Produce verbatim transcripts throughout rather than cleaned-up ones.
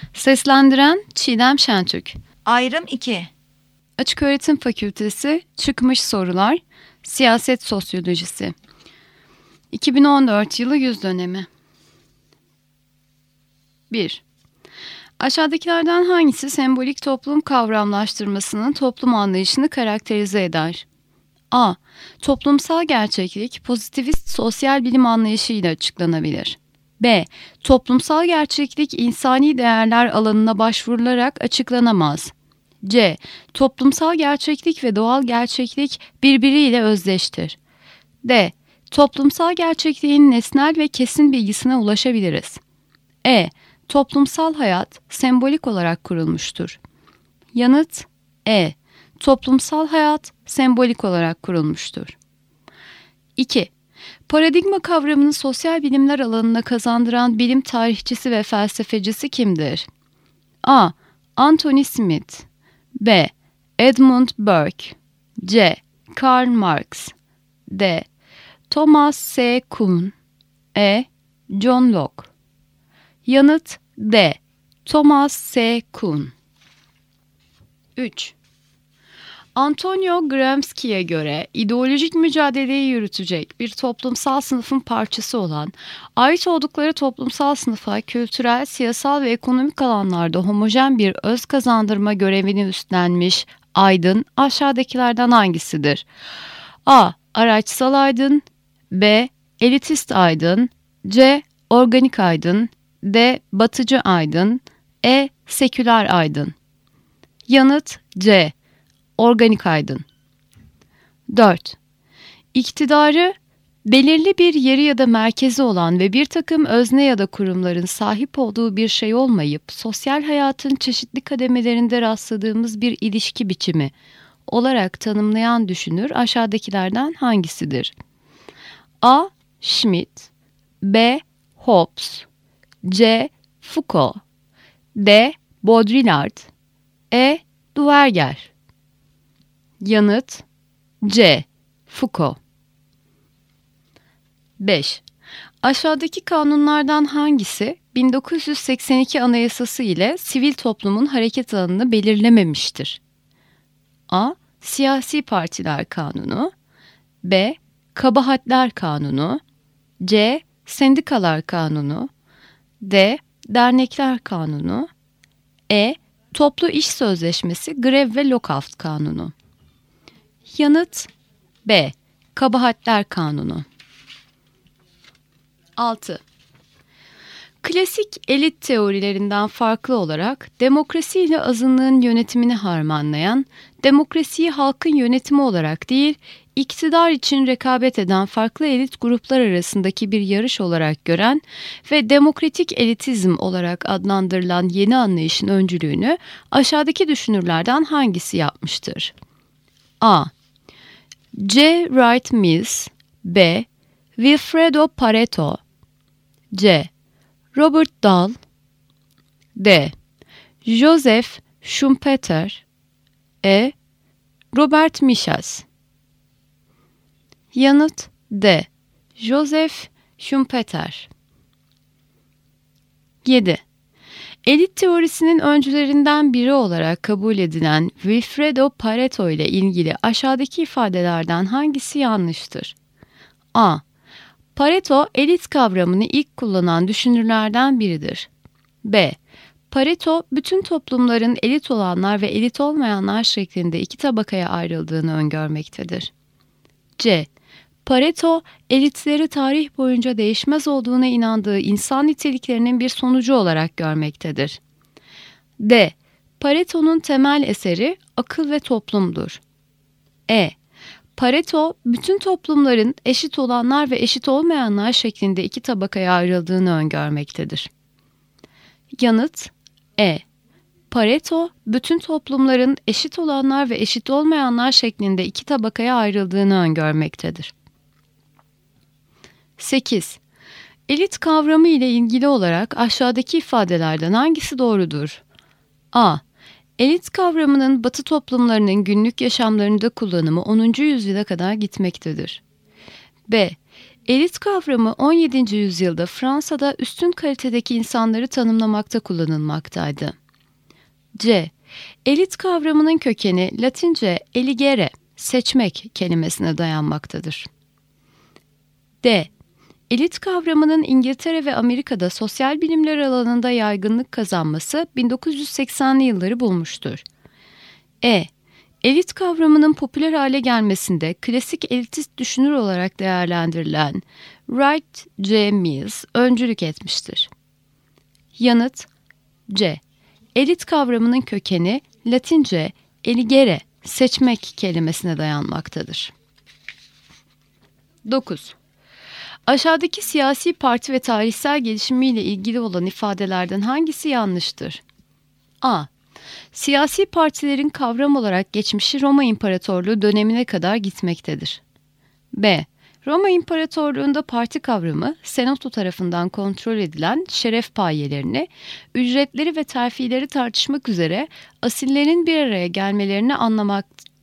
Seslendiren Çiğdem Şentürk. Ayrım iki. Açıköğretim Fakültesi Çıkmış Sorular Siyaset Sosyolojisi iki bin on dört yılı yüz dönemi. bir. Aşağıdakilerden hangisi sembolik toplum kavramlaştırmasının toplum anlayışını karakterize eder? A. Toplumsal gerçeklik pozitivist sosyal bilim anlayışıyla açıklanabilir. B. Toplumsal gerçeklik insani değerler alanına başvurularak açıklanamaz. C. Toplumsal gerçeklik ve doğal gerçeklik birbiriyle özdeştir. D. Toplumsal gerçekliğin nesnel ve kesin bilgisine ulaşabiliriz. E. Toplumsal hayat sembolik olarak kurulmuştur. Yanıt E. Toplumsal hayat sembolik olarak kurulmuştur. iki. Paradigma kavramını sosyal bilimler alanına kazandıran bilim tarihçisi ve felsefecisi kimdir? A. Anthony Smith. B. Edmund Burke. C. Karl Marx. D. Thomas S. Kuhn. E. John Locke. Yanıt D. Thomas S. Kuhn. üç. Antonio Gramsci'ye göre ideolojik mücadeleyi yürütecek bir toplumsal sınıfın parçası olan, ait oldukları toplumsal sınıfa kültürel, siyasal ve ekonomik alanlarda homojen bir öz kazandırma görevini üstlenmiş aydın aşağıdakilerden hangisidir? A. Araçsal aydın. B. Elitist aydın. C. Organik aydın. D. Batıcı aydın. E. Seküler aydın. Yanıt C. Organik aydın. dört. İktidarı belirli bir yeri ya da merkezi olan ve bir takım özne ya da kurumların sahip olduğu bir şey olmayıp sosyal hayatın çeşitli kademelerinde rastladığımız bir ilişki biçimi olarak tanımlayan düşünür aşağıdakilerden hangisidir? A. Schmitt. B. Hobbes. C. Foucault. D. Baudrillard. E. Duverger. Yanıt C. Foucault. beş. Aşağıdaki kanunlardan hangisi bin dokuz yüz seksen iki Anayasası ile sivil toplumun hareket alanını belirlememiştir? A. Siyasi Partiler Kanunu. B. Kabahatler Kanunu. C. Sendikalar Kanunu. D. Dernekler Kanunu. E. Toplu İş Sözleşmesi, Grev ve Lockout Kanunu. Yanıt B. Kabahatler Kanunu. altı. Klasik elit teorilerinden farklı olarak demokrasi ile azınlığın yönetimini harmanlayan, demokrasiyi halkın yönetimi olarak değil, iktidar için rekabet eden farklı elit gruplar arasındaki bir yarış olarak gören ve demokratik elitizm olarak adlandırılan yeni anlayışın öncülüğünü aşağıdaki düşünürlerden hangisi yapmıştır? A. C. Wright Mills. B. Wilfredo Pareto. C. Robert Dahl. D. Joseph Schumpeter. E. Robert Michels. Yanıt D. Joseph Schumpeter. yedi. Elit teorisinin öncülerinden biri olarak kabul edilen Wilfredo Pareto ile ilgili aşağıdaki ifadelerden hangisi yanlıştır? A. Pareto, elit kavramını ilk kullanan düşünürlerden biridir. B. Pareto, bütün toplumların elit olanlar ve elit olmayanlar şeklinde iki tabakaya ayrıldığını öngörmektedir. C. Pareto, elitleri tarih boyunca değişmez olduğuna inandığı insan niteliklerinin bir sonucu olarak görmektedir. D. Pareto'nun temel eseri akıl ve toplumdur. E. Pareto, bütün toplumların eşit olanlar ve eşit olmayanlar şeklinde iki tabakaya ayrıldığını öngörmektedir. Yanıt E. Pareto, bütün toplumların eşit olanlar ve eşit olmayanlar şeklinde iki tabakaya ayrıldığını öngörmektedir. sekiz. Elit kavramı ile ilgili olarak aşağıdaki ifadelerden hangisi doğrudur? A. Elit kavramının Batı toplumlarının günlük yaşamlarında kullanımı onuncu yüzyıla kadar gitmektedir. B. Elit kavramı on yedinci yüzyılda Fransa'da üstün kalitedeki insanları tanımlamakta kullanılmaktaydı. C. Elit kavramının kökeni Latince eligere, seçmek kelimesine dayanmaktadır. D. Elit kavramının İngiltere ve Amerika'da sosyal bilimler alanında yaygınlık kazanması bin dokuz yüz seksenli yılları bulmuştur. E. Elit kavramının popüler hale gelmesinde klasik elitist düşünür olarak değerlendirilen Wright J. Mills öncülük etmiştir. Yanıt C. Elit kavramının kökeni Latince eligere, seçmek kelimesine dayanmaktadır. dokuz. Aşağıdaki siyasi parti ve tarihsel gelişimiyle ilgili olan ifadelerden hangisi yanlıştır? A. Siyasi partilerin kavram olarak geçmişi Roma İmparatorluğu dönemine kadar gitmektedir. B. Roma İmparatorluğu'nda parti kavramı, Senato tarafından kontrol edilen şeref payelerini, ücretleri ve terfileri tartışmak üzere asillerin bir araya gelmelerini anlamak,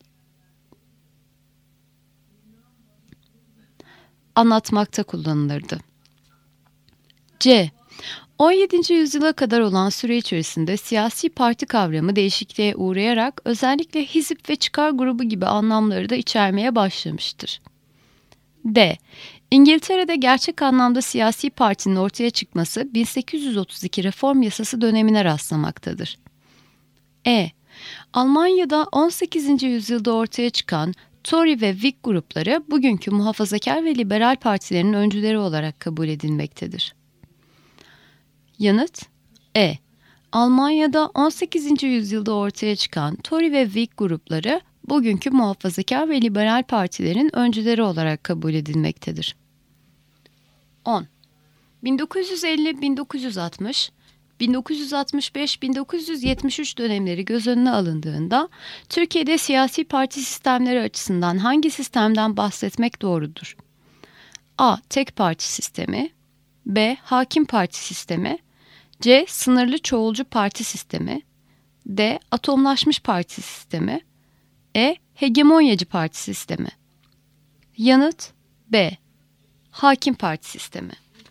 anlatmakta kullanılırdı. C. on yedinci yüzyıla kadar olan süre içerisinde siyasi parti kavramı değişikliğe uğrayarak özellikle hizip ve çıkar grubu gibi anlamları da içermeye başlamıştır. D. İngiltere'de gerçek anlamda siyasi partinin ortaya çıkması bin sekiz yüz otuz iki reform yasası dönemine rastlamaktadır. E. Almanya'da on sekizinci yüzyılda ortaya çıkan Tory ve Whig grupları bugünkü muhafazakar ve liberal partilerin öncüleri olarak kabul edilmektedir. Yanıt E. Almanya'da on sekizinci yüzyılda ortaya çıkan Tory ve Whig grupları bugünkü muhafazakar ve liberal partilerin öncüleri olarak kabul edilmektedir. on. bin dokuz yüz elli - bin dokuz yüz altmış, bin dokuz yüz altmış beş - bin dokuz yüz yetmiş üç dönemleri göz önüne alındığında Türkiye'de siyasi parti sistemleri açısından hangi sistemden bahsetmek doğrudur? A. Tek parti sistemi, B. Hakim parti sistemi, C. Sınırlı çoğulcu parti sistemi, D. Atomlaşmış parti sistemi, E. Hegemonyacı parti sistemi. Yanıt B. Hakim parti sistemi.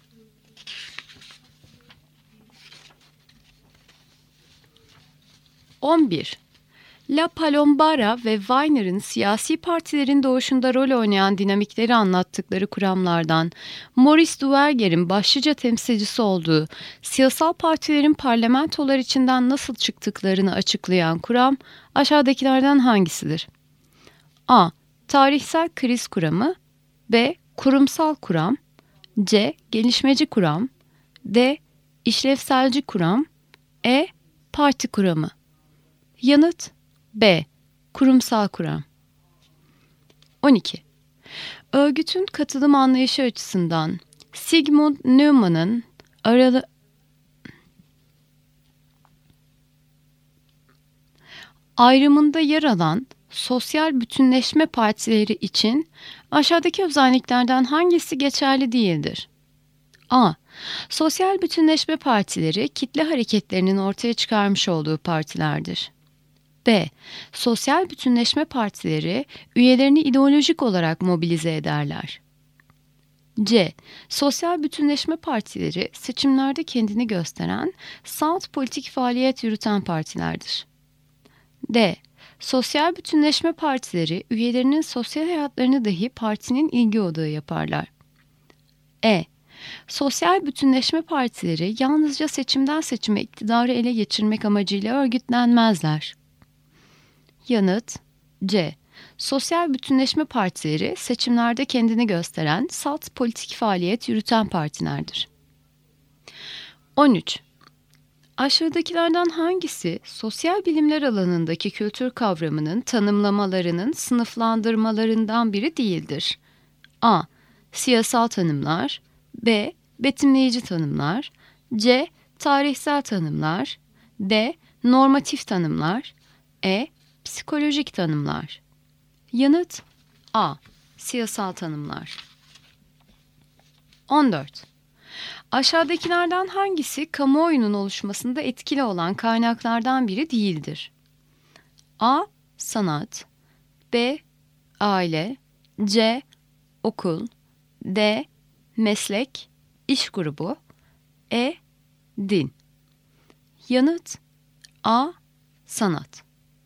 on bir. La Palombara ve Weiner'in siyasi partilerin doğuşunda rol oynayan dinamikleri anlattıkları kuramlardan Maurice Duverger'in başlıca temsilcisi olduğu siyasal partilerin parlamentolar içinden nasıl çıktıklarını açıklayan kuram aşağıdakilerden hangisidir? A. Tarihsel kriz kuramı, B. Kurumsal kuram, C. Gelişmeci kuram, D. İşlevselci kuram, E. Parti kuramı. Yanıt B. Kurumsal kuram. on iki. Örgütün katılım anlayışı açısından Sigmund Neumann'ın aralı ayrımında yer alan sosyal bütünleşme partileri için aşağıdaki özelliklerden hangisi geçerli değildir? A. Sosyal bütünleşme partileri kitle hareketlerinin ortaya çıkarmış olduğu partilerdir. B. Sosyal bütünleşme partileri üyelerini ideolojik olarak mobilize ederler. C. Sosyal bütünleşme partileri seçimlerde kendini gösteren, salt politik faaliyet yürüten partilerdir. D. Sosyal bütünleşme partileri üyelerinin sosyal hayatlarını dahi partinin ilgi odağı yaparlar. E. Sosyal bütünleşme partileri yalnızca seçimden seçime iktidarı ele geçirmek amacıyla örgütlenmezler. Yanıt C. Sosyal bütünleşme partileri seçimlerde kendini gösteren salt politik faaliyet yürüten partilerdir. on üç. Aşağıdakilerden hangisi sosyal bilimler alanındaki kültür kavramının tanımlamalarının sınıflandırmalarından biri değildir? A. Siyasal tanımlar, B. Betimleyici tanımlar, C. Tarihsel tanımlar, D. Normatif tanımlar, E. Psikolojik tanımlar. Yanıt A. Siyasal tanımlar. on dört. Aşağıdakilerden hangisi kamuoyunun oluşmasında etkili olan kaynaklardan biri değildir? A. Sanat, B. Aile, C. Okul, D. meslek, iş grubu, E. din. Yanıt A. sanat.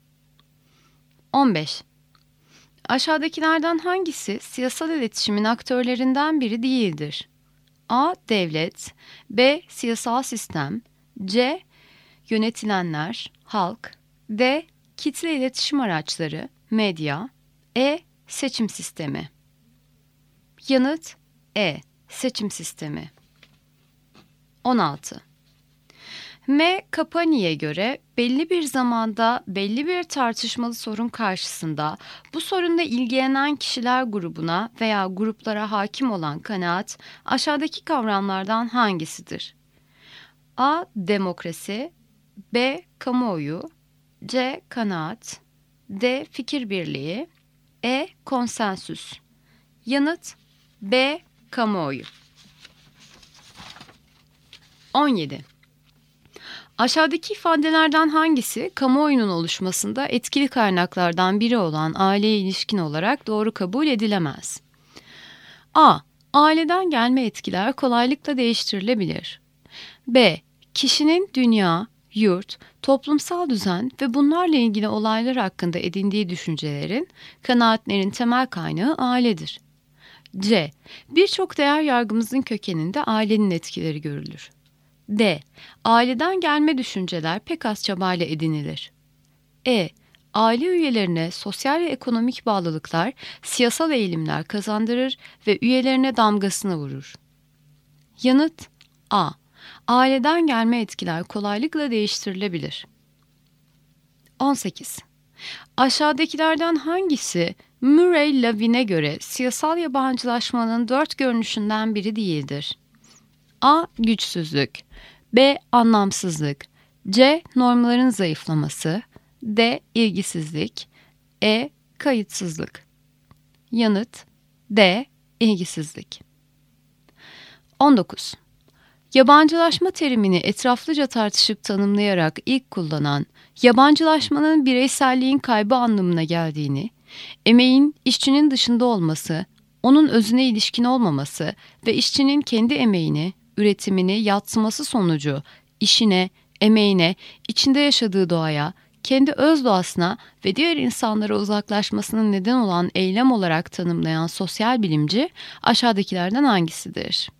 on beş. Aşağıdakilerden hangisi siyasal iletişimin aktörlerinden biri değildir? A. Devlet, B. Siyasal sistem, C. Yönetilenler, halk, D. Kitle iletişim araçları, medya, E. Seçim sistemi. Yanıt E. Seçim sistemi. on altı. M. Capani'ye göre belli bir zamanda belli bir tartışmalı sorun karşısında bu sorunla ilgilenen kişiler grubuna veya gruplara hakim olan kanaat aşağıdaki kavramlardan hangisidir? A. Demokrasi, B. Kamuoyu, C. Kanaat, D. Fikir birliği, E. Konsensüs. Yanıt B. Kamuoyu. on yedi. Aşağıdaki ifadelerden hangisi kamuoyunun oluşmasında etkili kaynaklardan biri olan aileye ilişkin olarak doğru kabul edilemez? A. Aileden gelme etkiler kolaylıkla değiştirilebilir. B. Kişinin dünya, yurt, toplumsal düzen ve bunlarla ilgili olaylar hakkında edindiği düşüncelerin, kanaatlerin temel kaynağı ailedir. C. Birçok değer yargımızın kökeninde ailenin etkileri görülür. D. Aileden gelme düşünceler pek az çabayla edinilir. E. Aile üyelerine sosyal ve ekonomik bağlılıklar, siyasal eğilimler kazandırır ve üyelerine damgasını vurur. Yanıt A. Aileden gelme etkiler kolaylıkla değiştirilebilir. on sekiz. Aşağıdakilerden hangisi Murray Levin'e göre siyasal yabancılaşmanın dört görünüşünden biri değildir? A. Güçsüzlük, B. Anlamsızlık, C. Normların zayıflaması, D. İlgisizlik, E. Kayıtsızlık. Yanıt D. İlgisizlik. on dokuz. Yabancılaşma terimini etraflıca tartışıp tanımlayarak ilk kullanan, yabancılaşmanın bireyselliğin kaybı anlamına geldiğini, emeğin işçinin dışında olması, onun özüne ilişkin olmaması ve işçinin kendi emeğini, üretimini yadsıması sonucu işine, emeğine, içinde yaşadığı doğaya, kendi öz doğasına ve diğer insanlara uzaklaşmasına neden olan eylem olarak tanımlayan sosyal bilimci aşağıdakilerden hangisidir?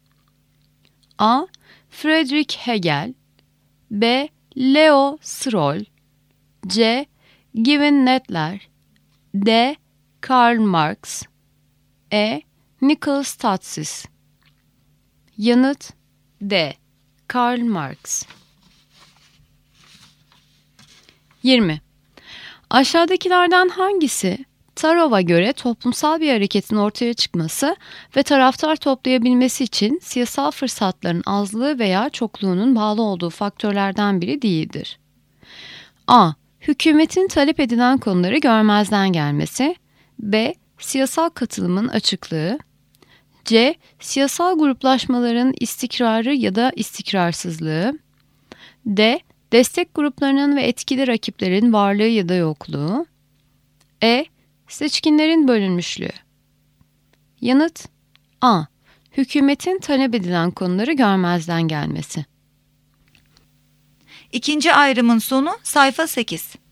A. Friedrich Hegel, B. Leo Sroll, C. Given Netler, D. Karl Marx, E. Nicholas Tatsis. Yanıt D. Karl Marx. yirmi. Aşağıdakilerden hangisi Tarov'a göre toplumsal bir hareketin ortaya çıkması ve taraftar toplayabilmesi için siyasal fırsatların azlığı veya çokluğunun bağlı olduğu faktörlerden biri değildir? A. Hükümetin talep edilen konuları görmezden gelmesi, B. Siyasal katılımın açıklığı, C. Siyasal gruplaşmaların istikrarı ya da istikrarsızlığı, D. Destek gruplarının ve etkili rakiplerin varlığı ya da yokluğu, E. Seçkinlerin bölünmüşlüğü. Yanıt A. Hükümetin talep edilen konuları görmezden gelmesi. İkinci ayrımın sonu sayfa sekiz.